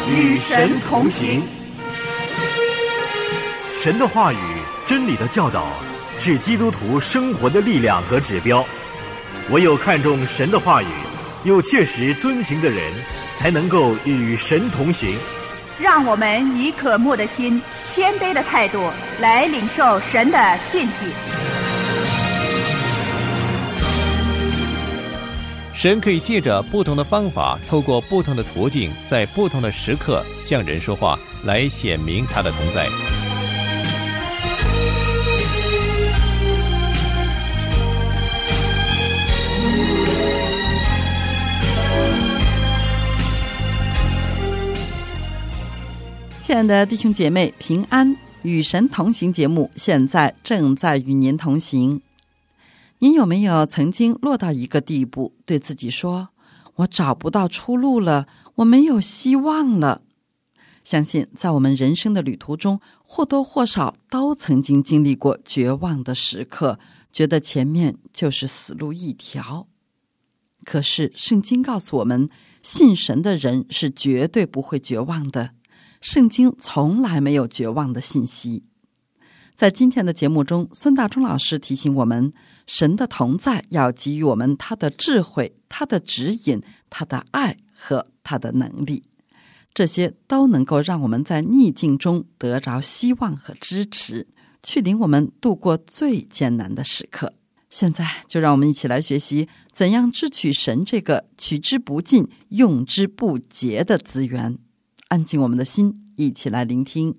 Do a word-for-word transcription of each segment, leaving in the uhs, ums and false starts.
与神同行。 神的话语、真理的教导是基督徒生活的力量和指标。唯有看重神的话语，又切实遵行的人，才能够与神同行。 让我们以渴慕的心、谦卑的态度来领受神的信息。 神可以借着不同的方法，透过不同的途径，在不同的时刻向人说话，来显明他的同在。 亲爱的弟兄姐妹，平安，与神同行节目现在正在与您同行。您有没有曾经落到一个地步，对自己说，我找不到出路了，我没有希望了？相信在我们人生的旅途中，或多或少都曾经经历过绝望的时刻，觉得前面就是死路一条。可是圣经告诉我们，信神的人是绝对不会绝望的。圣经从来没有绝望的信息。在今天的节目中，孙大中老师提醒我们，神的同在要给予我们他的智慧、他的指引、他的爱和他的能力，这些都能够让我们在逆境中得着希望和支持，去领我们度过最艰难的时刻。现在就让我们一起来学习怎样支取神这个取之不尽、用之不竭的资源。安静我们的心，一起来聆听。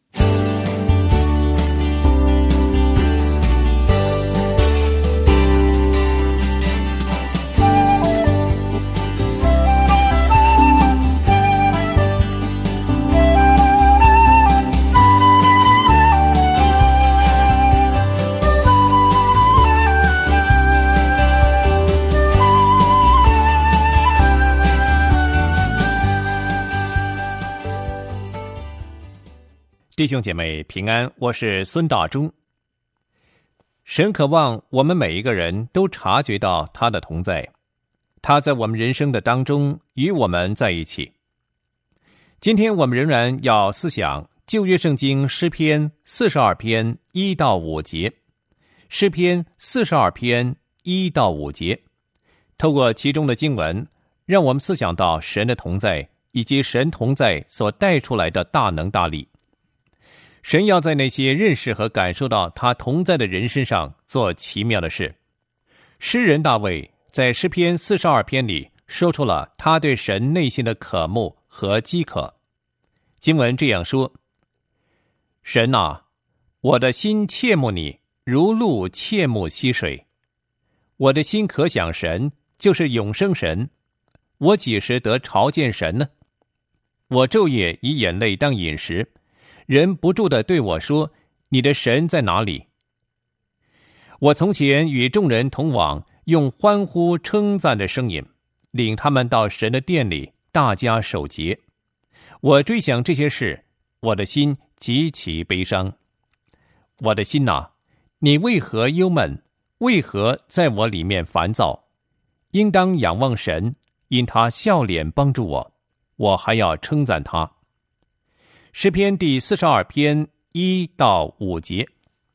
弟兄姐妹平安，我是孙大中。神渴望我们每一个人都察觉到他的同在，他在我们人生的当中与我们在一起。今天我们仍然要思想旧约圣经诗篇四十二篇一到五节，诗篇四十二篇一到五节，透过其中的经文，让我们思想到神的同在，以及神同在所带出来的大能大力。神要在那些认识和感受到他同在的人身上做奇妙的事。诗人大卫在诗篇四十二篇里说出了他对神内心的渴慕和饥渴。经文这样说：神啊，我的心切慕你，如鹿切慕溪水。我的心可想神，就是永生神。我几时得朝见神呢？我昼夜以眼泪当饮食，人不住地对我说，你的神在哪里？我从前与众人同往，用欢呼称赞的声音，领他们到神的殿里，大家守节。我追想这些事，我的心极其悲伤。我的心哪，你为何忧闷？为何在我里面烦躁？应当仰望神，因他笑脸帮助我，我还要称赞他。诗篇第四十二篇一到五节，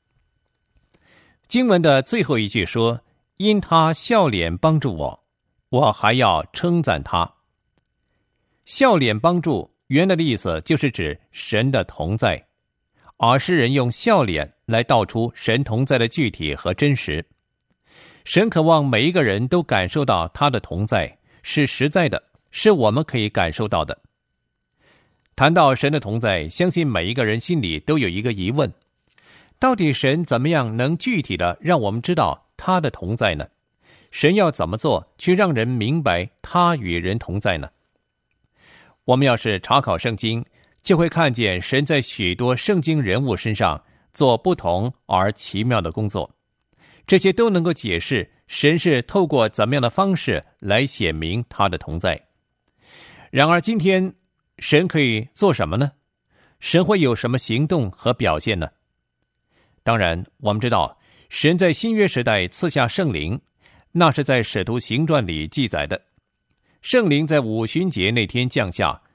经文的最后一句说，因他笑脸帮助我，我还要称赞他。笑脸帮助原来的意思就是指神的同在，而诗人用笑脸来道出神同在的具体和真实。神渴望每一个人都感受到他的同在，是实在的，是我们可以感受到的。谈到神的同在，相信每一个人心里都有一个疑问，到底神怎么样能具体的让我们知道他的同在呢？神要怎么做去让人明白他与人同在呢？我们要是查考圣经，就会看见神在许多圣经人物身上做不同而奇妙的工作，这些都能够解释神是透过怎么样的方式来显明他的同在。然而今天神可以做什么呢？神会有什么行动和表现呢？当然我们知道神在新约时代赐下圣灵，那是在使徒行传里记载的。圣灵在五旬节那天降下，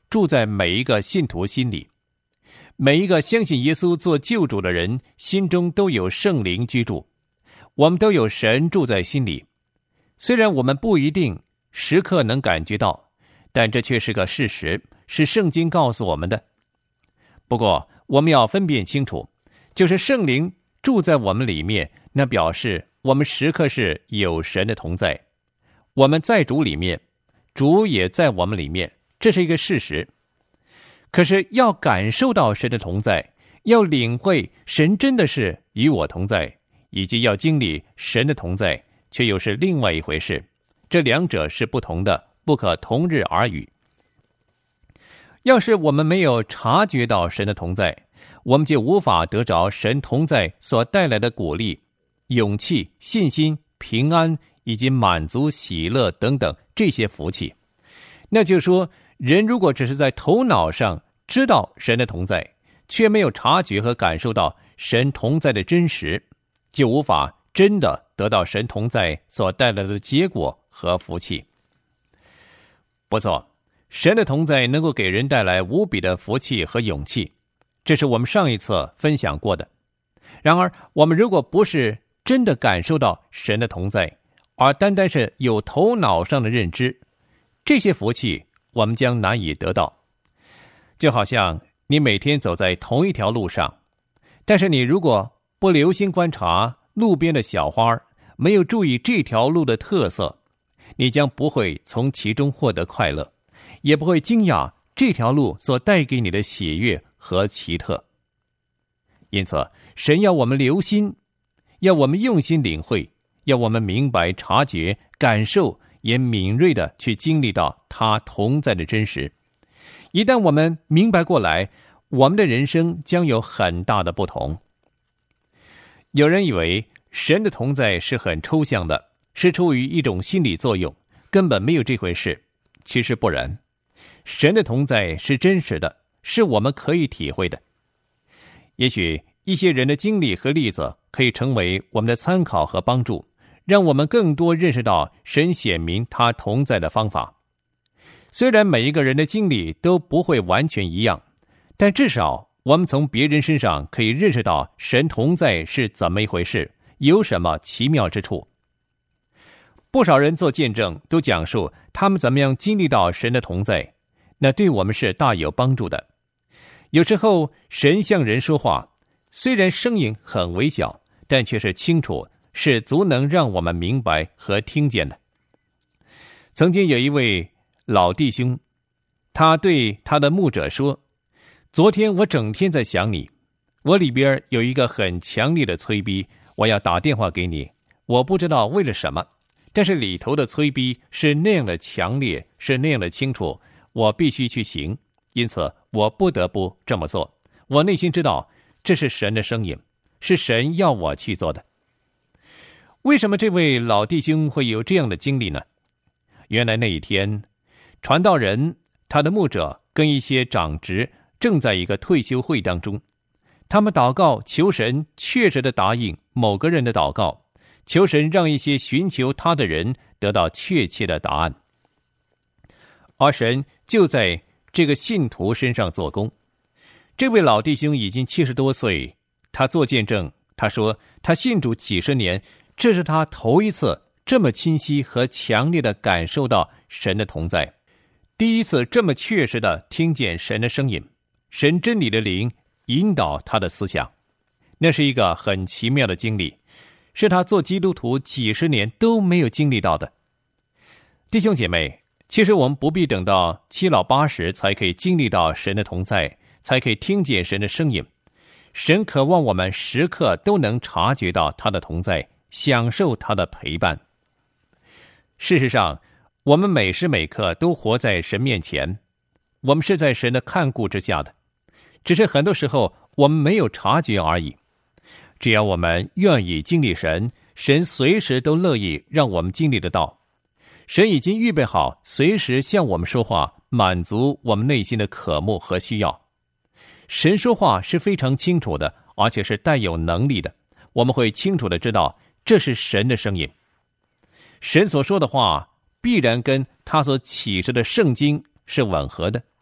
住在每一个信徒心里。每一个相信耶稣做救主的人心中都有圣灵居住，我们都有神住在心里。虽然我们不一定时刻能感觉到，但这却是个事实，是圣经告诉我们的。不过我们要分辨清楚，就是圣灵住在我们里面，那表示我们时刻是有神的同在。我们在主里面，主也在我们里面，这是一个事实。可是要感受到神的同在，要领会神真的是与我同在，以及要经历神的同在，却又是另外一回事。这两者是不同的，不可同日而语。要是我们没有察觉到神的同在，我们就无法得着神同在所带来的鼓励、勇气、信心、平安以及满足、喜乐等等这些福气。那就是说，人如果只是在头脑上知道神的同在，却没有察觉和感受到神同在的真实，就无法真的得到神同在所带来的结果和福气。不错，神的同在能够给人带来无比的福气和勇气，这是我们上一次分享过的。然而，我们如果不是真的感受到神的同在，而单单是有头脑上的认知，这些福气我们将难以得到。就好像你每天走在同一条路上，但是你如果不留心观察路边的小花，没有注意这条路的特色，你将不会从其中获得快乐，也不会惊讶这条路所带给你的喜悦和奇特。因此，神要我们留心，要我们用心领会，要我们明白、察觉、感受，也敏锐地去经历到他同在的真实。一旦我们明白过来，我们的人生将有很大的不同。有人以为神的同在是很抽象的，是出于一种心理作用，根本没有这回事。其实不然，神的同在是真实的，是我们可以体会的。也许一些人的经历和例子可以成为我们的参考和帮助，让我们更多认识到神显明他同在的方法。虽然每一个人的经历都不会完全一样，但至少我们从别人身上可以认识到神同在是怎么一回事，有什么奇妙之处。不少人做见证都讲述他们怎么样经历到神的同在，那对我们是大有帮助的。有时候神向人说话，虽然声音很微小，但却是清楚，是足能让我们明白和听见的。曾经有一位老弟兄，他对他的牧者说，昨天我整天在想你，我里边有一个很强烈的催逼，我要打电话给你，我不知道为了什么，但是里头的催逼是那样的强烈，是那样的清楚，我必须去行，因此我不得不这么做。我内心知道这是神的声音，是神要我去做的。为什么这位老弟兄会有这样的经历呢？原来那一天，传道人他的牧者跟一些长职正在一个退休会当中，他们祷告求神确实的答应某个人的祷告，求神让一些寻求他的人得到确切的答案。而神就在这个信徒身上做工。这位老弟兄已经七十多岁，他做见证，他说他信主几十年，这是他头一次这么清晰和强烈的感受到神的同在，第一次这么确实的听见神的声音，神真理的灵引导他的思想。那是一个很奇妙的经历，是他做基督徒几十年都没有经历到的。弟兄姐妹，其实我们不必等到七老八十才可以经历到神的同在，才可以听见神的声音。神渴望我们时刻都能察觉到他的同在，享受他的陪伴。事实上，我们每时每刻都活在神面前，我们是在神的看顾之下的，只是很多时候我们没有察觉而已。只要我们愿意经历神，神随时都乐意让我们经历得到。神已经预备好随时向我们说话，满足我们内心的渴慕和需要。神说话是非常清楚的，而且是带有能力的，我们会清楚地知道这是神的声音。神所说的话必然跟他所启示的圣经是吻合的，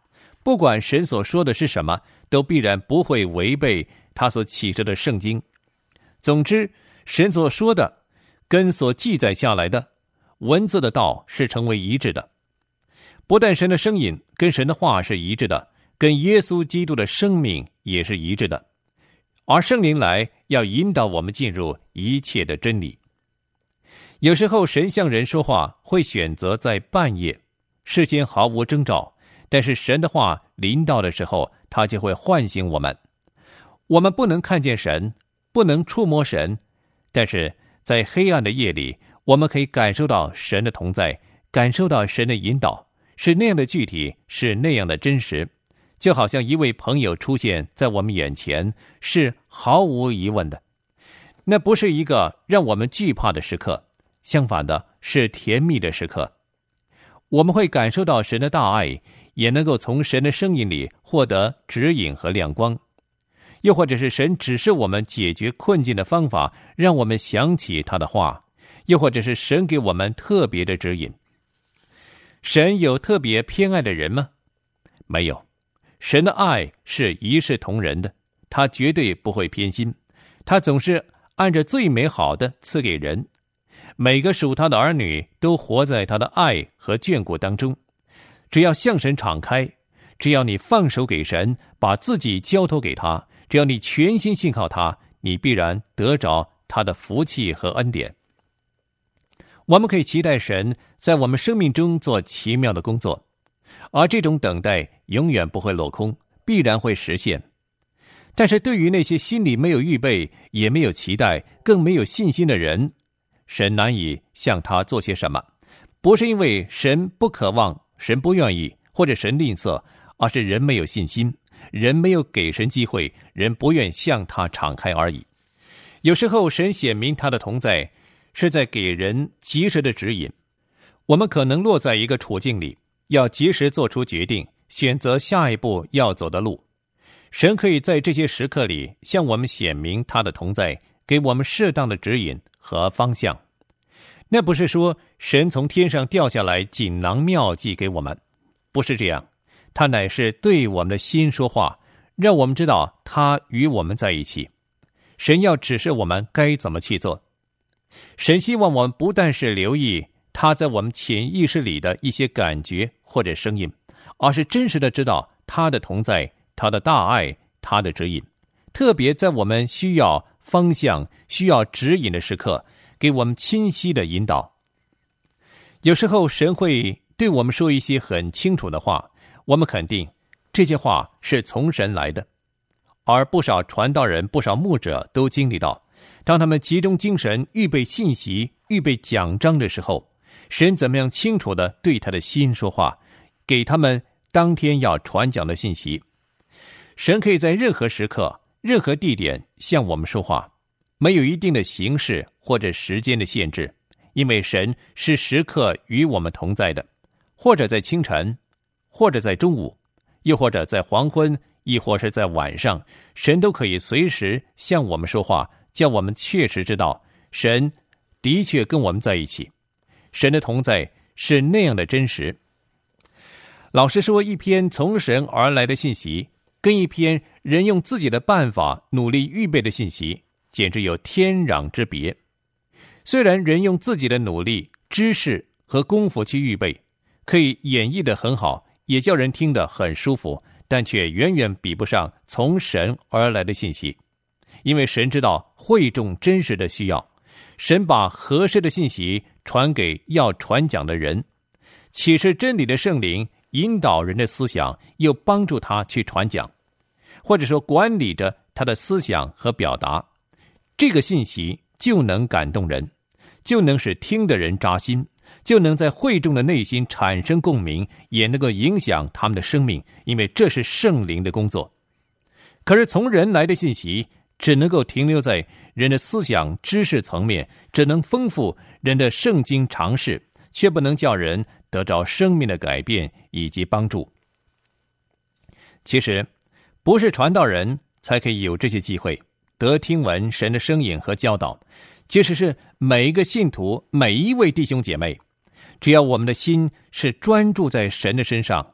不管神所说的是什么，都必然不会违背他所启示的圣经。总之，神所说的跟所记载下来的文字的道是成为一致的。不但神的声音跟神的话是一致的，跟耶稣基督的生命也是一致的。而圣灵来要引导我们进入一切的真理。有时候神向人说话会选择在半夜，事先毫无征兆，但是神的话临到的时候，他就会唤醒我们。我们不能看见神，不能触摸神，但是在黑暗的夜里，我们可以感受到神的同在，感受到神的引导，是那样的具体，是那样的真实，就好像一位朋友出现在我们眼前，是毫无疑问的。那不是一个让我们惧怕的时刻，相反的是甜蜜的时刻。我们会感受到神的大爱，也能够从神的声音里获得指引和亮光。又或者是神指示我们解决困境的方法，让我们想起他的话，又或者是神给我们特别的指引。神有特别偏爱的人吗？没有。神的爱是一视同仁的，他绝对不会偏心，他总是按着最美好的赐给人。每个属他的儿女都活在他的爱和眷顾当中。只要向神敞开，只要你放手给神，把自己交托给他，只要你全心信靠他，你必然得着他的福气和恩典。我们可以期待神在我们生命中做奇妙的工作，而这种等待永远不会落空，必然会实现。但是对于那些心里没有预备，也没有期待，更没有信心的人，神难以向他做些什么。不是因为神不渴望，神不愿意，或者神吝啬，而是人没有信心，人没有给神机会，人不愿向他敞开而已。有时候神显明他的同在，是在给人及时的指引。我们可能落在一个处境里，要及时做出决定，选择下一步要走的路。神可以在这些时刻里向我们显明他的同在，给我们适当的指引和方向。那不是说神从天上掉下来锦囊妙计给我们，不是这样，他乃是对我们的心说话，让我们知道他与我们在一起。神要指示我们该怎么去做。神希望我们不但是留意他在我们潜意识里的一些感觉或者声音，而是真实的知道他的同在，他的大爱，他的指引。特别在我们需要方向，需要指引的时刻，给我们清晰的引导。有时候神会对我们说一些很清楚的话，我们肯定这些话是从神来的。而不少传道人，不少牧者都经历到，当他们集中精神预备信息，预备讲章的时候，神怎么样清楚地对他的心说话，给他们当天要传讲的信息。神可以在任何时刻，任何地点向我们说话，没有一定的形式或者时间的限制，因为神是时刻与我们同在的，或者在清晨，或者在中午，又或者在黄昏，亦或是在晚上，神都可以随时向我们说话，叫我们确实知道神的确跟我们在一起。神的同在是那样的真实。老实说，一篇从神而来的信息，跟一篇人用自己的办法努力预备的信息，简直有天壤之别。虽然人用自己的努力、知识和功夫去预备，可以演绎得很好，也叫人听得很舒服，但却远远比不上从神而来的信息。因为神知道会众真实的需要，神把合适的信息传给要传讲的人，启示真理的圣灵引导人的思想，又帮助他去传讲，或者说管理着他的思想和表达。这个信息就能感动人，就能使听的人扎心，就能在会众的内心产生共鸣，也能够影响他们的生命，因为这是圣灵的工作。可是从人来的信息只能够停留在人的思想知识层面，只能丰富人的圣经常识，却不能叫人得着生命的改变以及帮助。其实不是传道人才可以有这些机会得听闻神的声音和教导，其实是每一个信徒，每一位弟兄姐妹，只要我们的心是专注在神的身上，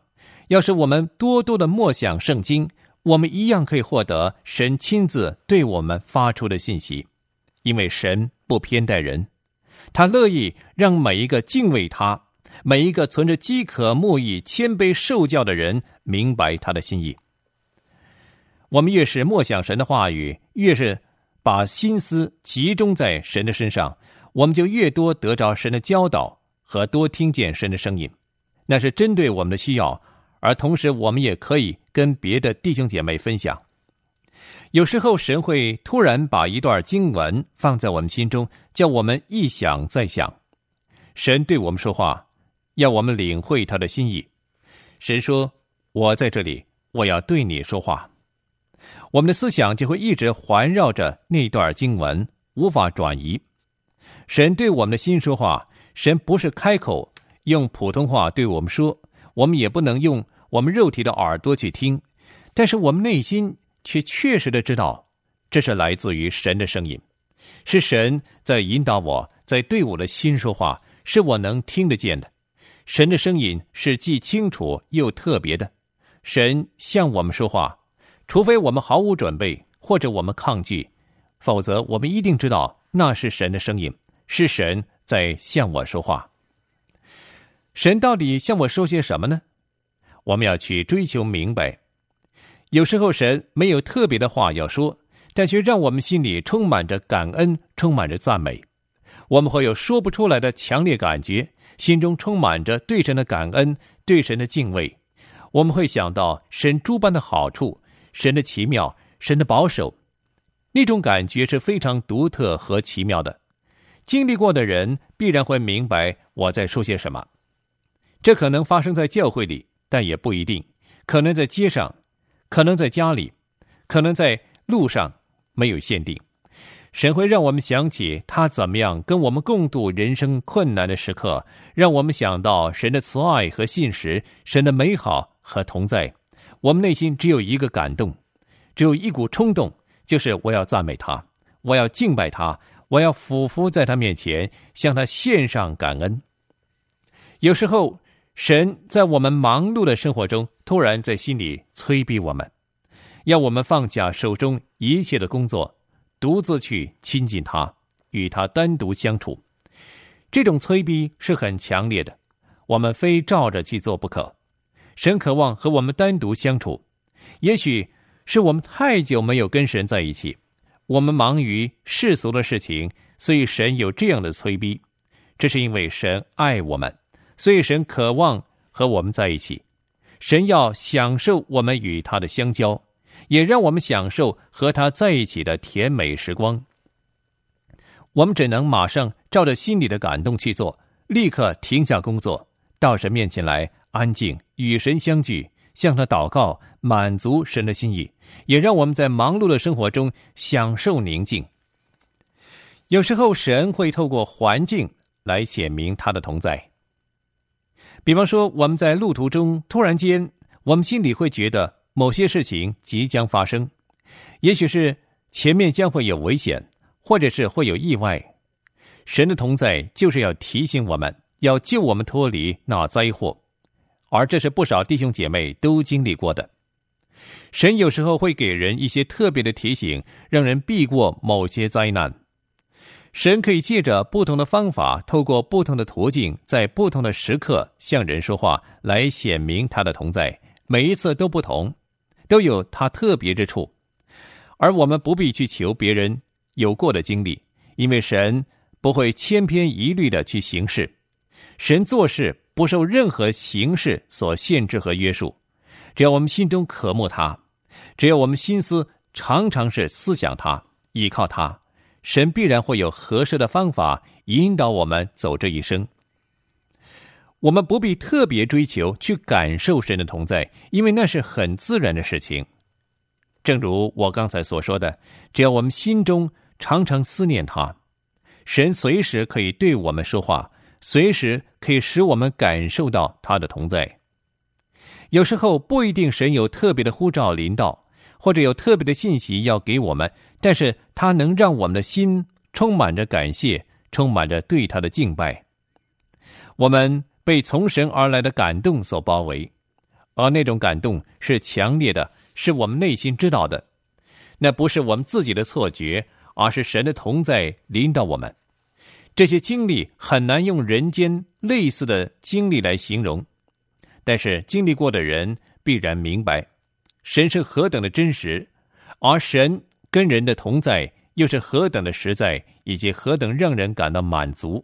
要是我们多多的默想圣经，我们一样可以获得神亲自对我们发出的信息。因为神不偏待人，他乐意让每一个敬畏他、每一个存着饥渴慕义、谦卑受教的人明白他的心意。我们越是默想神的话语，越是把心思集中在神的身上，我们就越多得着神的教导和多听见神的声音，那是针对我们的需要，而同时我们也可以跟别的弟兄姐妹分享。有时候神会突然把一段经文放在我们心中，叫我们一想再想。神对我们说话，要我们领会他的心意。神说，我在这里，我要对你说话。我们的思想就会一直环绕着那段经文，无法转移。神对我们的心说话，神不是开口用普通话对我们说，我们也不能用我们肉体的耳朵去听，但是我们内心却确实的知道，这是来自于神的声音，是神在引导我，在对我的心说话，是我能听得见的。神的声音是既清楚又特别的，神向我们说话，除非我们毫无准备，或者我们抗拒，否则我们一定知道那是神的声音，是神在向我说话。神到底向我说些什么呢？我们要去追求明白。有时候神没有特别的话要说，但却让我们心里充满着感恩，充满着赞美。我们会有说不出来的强烈感觉，心中充满着对神的感恩，对神的敬畏。我们会想到神诸般的好处，神的奇妙，神的保守，那种感觉是非常独特和奇妙的。经历过的人必然会明白我在说些什么。这可能发生在教会里，但也不一定，可能在街上，可能在家里，可能在路上，没有限定。神会让我们想起他怎么样跟我们共度人生困难的时刻，让我们想到神的慈爱和信实，神的美好和同在。我们内心只有一个感动，只有一股冲动，就是我要赞美他，我要敬拜他，我要俯伏在他面前，向他献上感恩。有时候神在我们忙碌的生活中突然在心里催逼我们，要我们放下手中一切的工作，独自去亲近他，与他单独相处。这种催逼是很强烈的，我们非照着去做不可。神渴望和我们单独相处，也许是我们太久没有跟神在一起，我们忙于世俗的事情，所以神有这样的催逼。这是因为神爱我们，所以神渴望和我们在一起。神要享受我们与他的相交，也让我们享受和他在一起的甜美时光。我们只能马上照着心里的感动去做，立刻停下工作，到神面前来安静，与神相聚，向他祷告，满足神的心意，也让我们在忙碌的生活中享受宁静。有时候神会透过环境来显明他的同在。比方说，我们在路途中突然间，我们心里会觉得某些事情即将发生，也许是前面将会有危险，或者是会有意外。神的同在就是要提醒我们，要救我们脱离那灾祸，而这是不少弟兄姐妹都经历过的。神有时候会给人一些特别的提醒，让人避过某些灾难。神可以借着不同的方法，透过不同的途径，在不同的时刻向人说话，来显明他的同在。每一次都不同，都有他特别之处。而我们不必去求别人有过的经历，因为神不会千篇一律的去行事。神做事不受任何形式所限制和约束，只要我们心中渴慕他，只要我们心思常常是思想他，依靠他，神必然会有合适的方法引导我们走这一生。我们不必特别追求去感受神的同在，因为那是很自然的事情。正如我刚才所说的，只要我们心中常常思念他，神随时可以对我们说话，随时可以使我们感受到他的同在。有时候不一定神有特别的呼召临到，或者有特别的信息要给我们，但是他能让我们的心充满着感谢，充满着对他的敬拜。我们被从神而来的感动所包围， 而那种感动是强烈的，是我们内心知道的。那不是我们自己的错觉，而是神的同在临到我们。这些经历很难用人间类似的经历来形容，但是经历过的人必然明白，神是何等的真实，而神跟人的同在又是何等的实在，以及何等让人感到满足。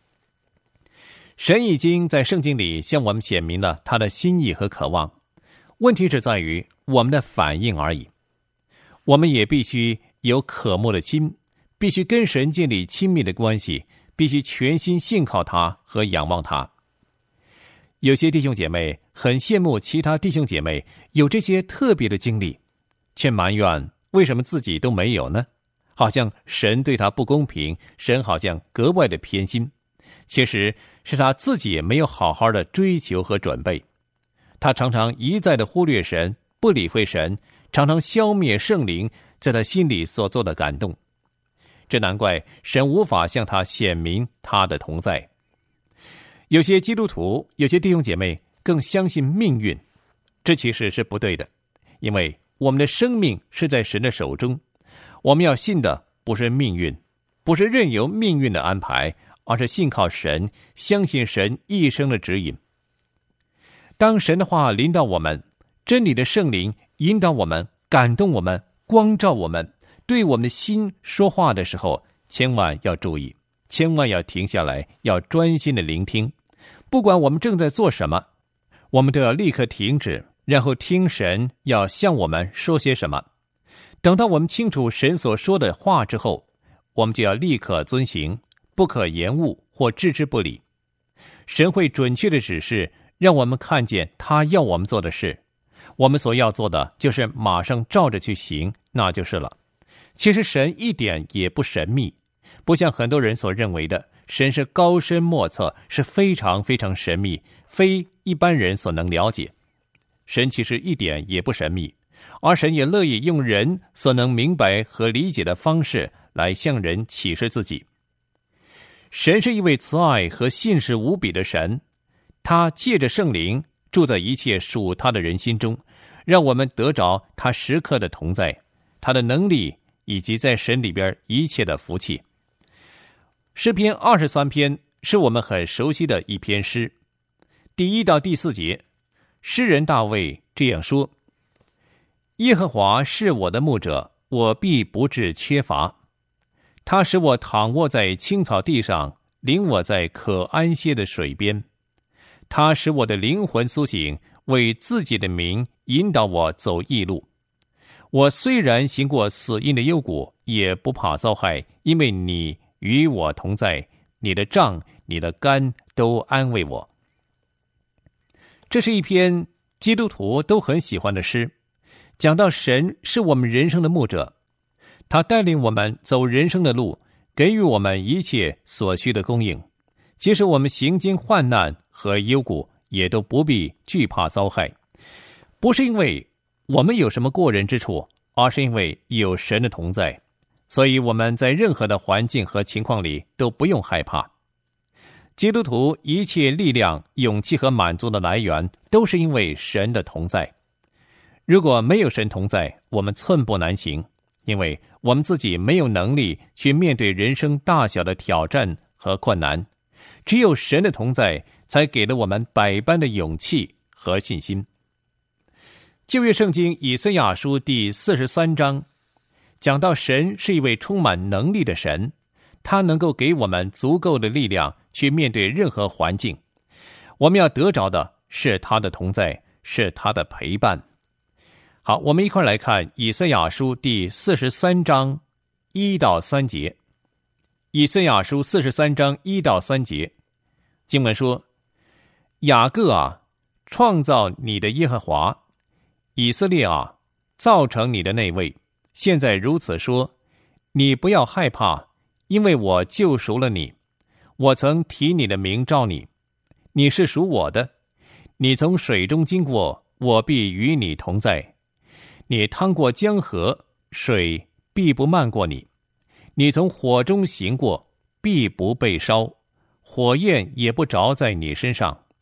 神已经在圣经里向我们显明了他的心意和渴望，问题只在于我们的反应而已。我们也必须有渴慕的心，必须跟神建立亲密的关系，必须全心信靠他和仰望他。有些弟兄姐妹很羡慕其他弟兄姐妹有这些特别的经历，却埋怨为什么自己都没有呢？好像神对他不公平，神好像格外的偏心。其实是他自己也没有好好的追求和准备，他常常一再的忽略神，不理会神，常常消灭圣灵在他心里所做的感动。这难怪神无法向他显明他的同在。有些基督徒，有些弟兄姐妹更相信命运，这其实是不对的，因为我们的生命是在神的手中，我们要信的不是命运，不是任由命运的安排，而是信靠神，相信神一生的指引。当神的话临到我们，真理的圣灵引导我们，感动我们，光照我们，对我们的心说话的时候，千万要注意，千万要停下来，要专心的聆听。不管我们正在做什么，我们都要立刻停止，然后听神要向我们说些什么。等到我们清楚神所说的话之后，我们就要立刻遵行，不可延误或置之不理。神会准确的指示，让我们看见他要我们做的事，我们所要做的就是马上照着去行，那就是了。其实神一点也不神秘，不像很多人所认为的，神是高深莫测，是非常非常神秘，非一般人所能了解。神其实一点也不神秘，而神也乐意用人所能明白和理解的方式来向人启示自己。神是一位慈爱和信实无比的神，他借着圣灵住在一切属他的人心中，让我们得着他时刻的同在，他的能力以及在神里边一切的福气。诗篇二十三篇是我们很熟悉的一篇诗，第一到第四节，诗人大卫这样说：耶和华是我的牧者，我必不致缺乏。他使我躺卧在青草地上，领我在可安歇的水边。他使我的灵魂苏醒，为自己的名引导我走义路。我虽然行过死荫的幽谷，也不怕遭害，因为你与我同在，你的杖你的竿都安慰我。这是一篇基督徒都很喜欢的诗，讲到神是我们人生的牧者，他带领我们走人生的路，给予我们一切所需的供应，即使我们行经患难和幽谷，也都不必惧怕遭害。不是因为我们有什么过人之处，而是因为有神的同在，所以我们在任何的环境和情况里都不用害怕。基督徒一切力量、勇气和满足的来源，都是因为神的同在。如果没有神同在，我们寸步难行，因为我们自己没有能力去面对人生大小的挑战和困难。只有神的同在，才给了我们百般的勇气和信心。旧约圣经以赛亚书第四十三章讲到，神是一位充满能力的神，他能够给我们足够的力量去面对任何环境。我们要得着的是他的同在，是他的陪伴。好，我们一块来看以赛亚书第四十三章一到三节。以赛亚书四十三章一到三节，经文说：雅各啊，创造你的耶和华，以色列啊，造成你的那位，现在如此说，你不要害怕，因为我救赎了你，我曾提你的名召你，你是属我的。你从水中经过，我必与你同在。你趟过江河，水必不漫过你。你从火中行过，必不被烧，火焰也不着在你身上，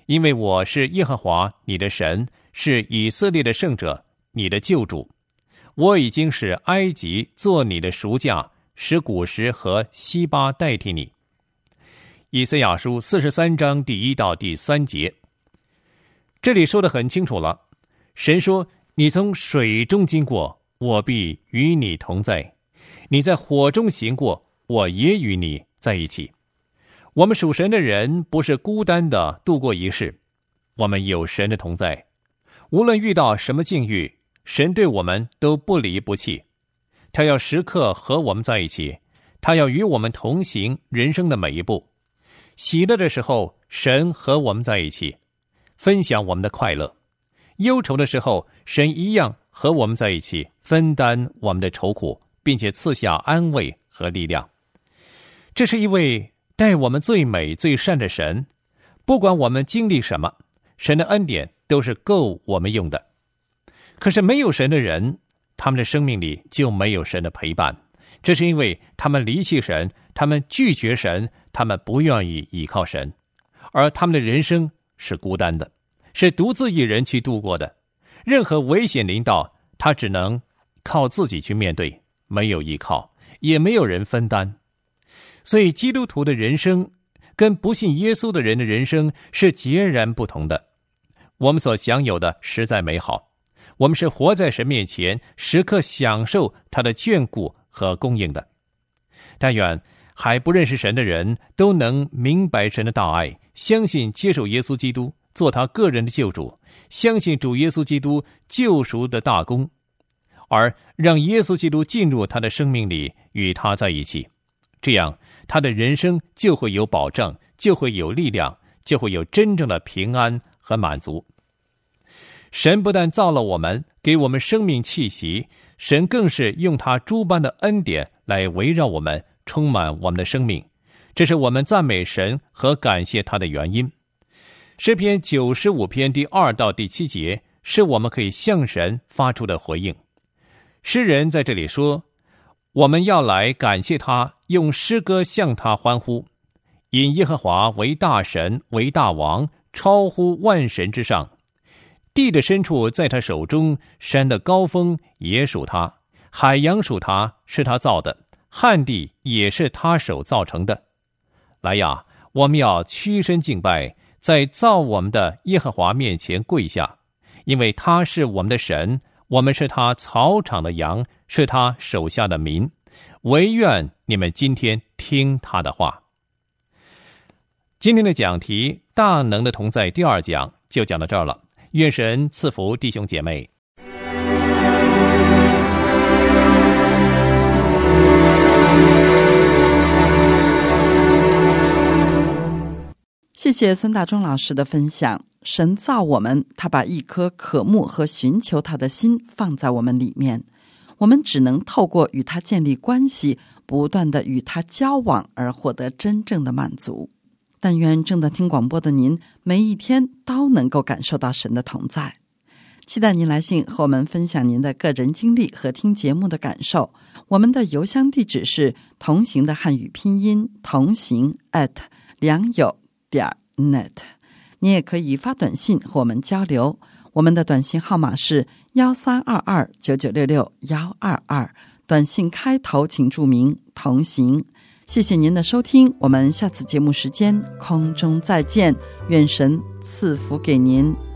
因为我是耶和华你的神，是以色列的圣者，你的救主。我已经使埃及做你的赎价，使古时和西巴代替你。以赛亚书四十三章第一到第三节，这里说得很清楚了。神说，你从水中经过，我必与你同在；你在火中行过，我也与你在一起。我们属神的人不是孤单的度过一世，我们有神的同在。无论遇到什么境遇，神对我们都不离不弃，他要时刻和我们在一起，他要与我们同行人生的每一步。喜乐的时候，神和我们在一起，分享我们的快乐；忧愁的时候，神一样和我们在一起，分担我们的愁苦，并且赐下安慰和力量。这是一位待我们最美最善的神，不管我们经历什么，神的恩典都是够我们用的。可是没有神的人，他们的生命里就没有神的陪伴，这是因为他们离弃神，他们拒绝神，他们不愿意依靠神，而他们的人生是孤单的，是独自一人去度过的。任何危险临到，他只能靠自己去面对，没有依靠，也没有人分担。所以基督徒的人生跟不信耶稣的人的人生是截然不同的。我们所享有的实在美好，我们是活在神面前，时刻享受他的眷顾和供应的。但愿还不认识神的人都能明白神的大爱，相信接受耶稣基督做他个人的救主，相信主耶稣基督救赎的大功，而让耶稣基督进入他的生命里，与他在一起。这样他的人生就会有保障，就会有力量，就会有真正的平安和满足。神不但造了我们，给我们生命气息，神更是用他诸般的恩典来围绕我们，充满我们的生命。这是我们赞美神和感谢他的原因。诗篇九十五篇第二到第七节是我们可以向神发出的回应。诗人在这里说，我们要来感谢他，用诗歌向他欢呼，因耶和华为大神，为大王，超乎万神之上。地的深处在他手中，山的高峰也属他，海洋属他，是他造的，旱地也是他手造成的。来呀，我们要屈身敬拜，在造我们的耶和华面前跪下，因为他是我们的神，我们是他草场的羊，是他手下的民，唯愿你们今天听他的话。今天的讲题大能的同在第二讲就讲到这儿了，愿神赐福弟兄姐妹。 谢谢孙大中老师的分享。神造我们，他把一颗渴慕和寻求他的心放在我们里面，我们只能透过与他建立关系，不断的与他交往，而获得真正的满足。但愿正在听广播的您，每一天都能够感受到神的同在。期待您来信和我们分享您的个人经历和听节目的感受。我们的邮箱地址是同行的汉语拼音同行 at 良友点 net。 你也可以发短信和我们交流，我们的短信号码是幺三二二九九六六幺二二，短信开头请注明同行。谢谢您的收听，我们下次节目时间空中再见，愿神赐福给您。